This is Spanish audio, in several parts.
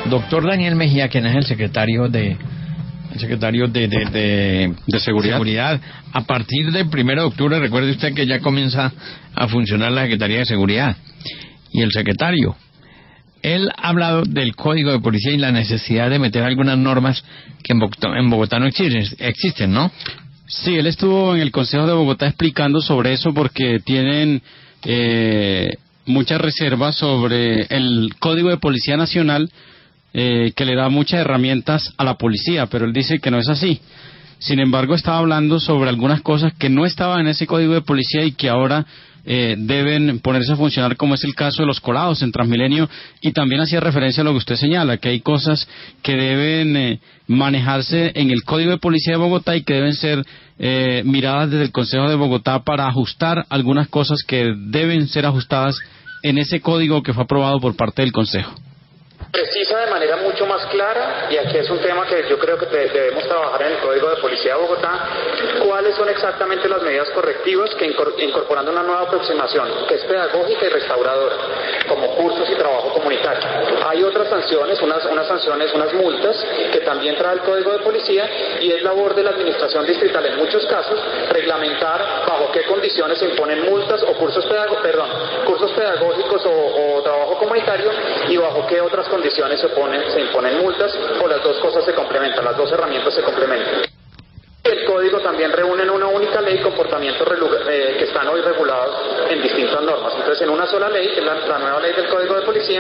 Doctor Daniel Mejía, quien es el secretario de Seguridad. A partir del 1 de octubre, recuerde usted que ya comienza a funcionar la Secretaría de Seguridad. Y el secretario, él ha hablado del Código de Policía y la necesidad de meter algunas normas que en Bogotá no existen, ¿no? Sí, él estuvo en el Consejo de Bogotá explicando sobre eso porque tienen muchas reservas sobre el Código de Policía Nacional, que le da muchas herramientas a la policía, pero él dice que no es así. Sin embargo, estaba hablando sobre algunas cosas que no estaban en ese Código de Policía y que ahora deben ponerse a funcionar, como es el caso de los colados en Transmilenio, y también hacía referencia a lo que usted señala, que hay cosas que deben manejarse en el Código de Policía de Bogotá y que deben ser miradas desde el Consejo de Bogotá para ajustar algunas cosas que deben ser ajustadas en ese código que fue aprobado por parte del Consejo. Precisa de manera mucho más clara, y aquí es un tema que yo creo que debemos trabajar en el Código de Policía de Bogotá, cuáles son exactamente las medidas correctivas que incorporando una nueva aproximación que es pedagógica y restauradora, como cursos y trabajo comunitario. Hay otras sanciones, unas multas que también trae el Código de Policía, y es labor de la Administración Distrital en muchos casos reglamentar bajo qué condiciones se imponen multas o cursos pedagógicos o trabajo comunitario, y bajo qué otras condiciones se imponen multas, o las dos cosas se complementan, las dos herramientas se complementan. El código también reúne en una única ley comportamientos que están hoy regulados en distintas normas. Entonces, en una sola ley, que es la nueva ley del Código de Policía,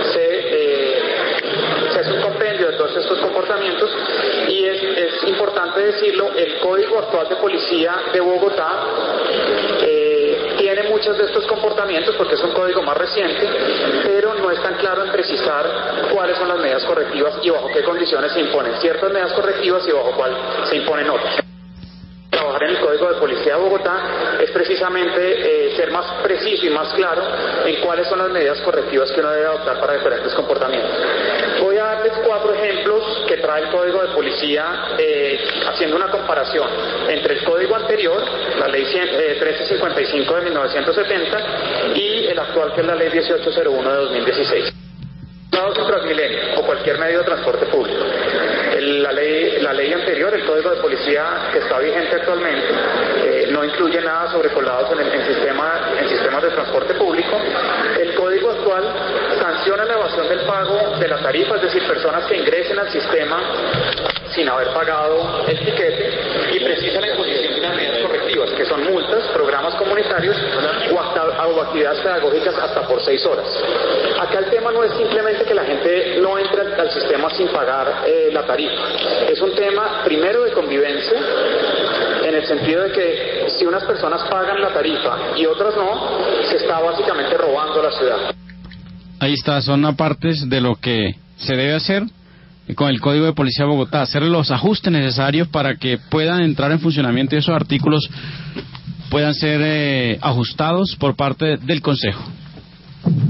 se hace un compendio de todos estos comportamientos, y es importante decirlo, el Código actual de Policía de Bogotá tiene muchos de estos comportamientos porque es un código más reciente, pero no es tan claro en precisar cuáles son las medidas correctivas y bajo qué condiciones se imponen ciertas medidas correctivas y bajo cuál se imponen otras. Trabajar en el Código de Policía de Bogotá es precisamente ser más preciso y más claro en cuáles son las medidas correctivas que uno debe adoptar para diferentes comportamientos. Voy a darles 4 ejemplos que trae el Código de Policía, haciendo una comparación entre el código anterior, la ley 1355 de 1970, y el actual, que es la ley 1801 de 2016. En Transmilenio o cualquier medio de transporte público. La ley anterior, el Código de Policía que está vigente actualmente, no incluye nada sobre colados en sistemas de transporte público. El Código actual sanciona la evasión del pago de la tarifa, es decir, personas que ingresen al sistema sin haber pagado el tiquete, y precisa la imposición de unas medidas correctivas, que son multas, programas comunitarios o actividades pedagógicas hasta por 6 horas. Acá el tema no es simplemente que la gente no entre al sistema sin pagar la tarifa. Es un tema, primero, de convivencia, en el sentido de que si unas personas pagan la tarifa y otras no, se está básicamente robando la ciudad. Ahí está, son apartes de lo que se debe hacer con el Código de Policía de Bogotá, hacer los ajustes necesarios para que puedan entrar en funcionamiento y esos artículos puedan ser ajustados por parte del Consejo.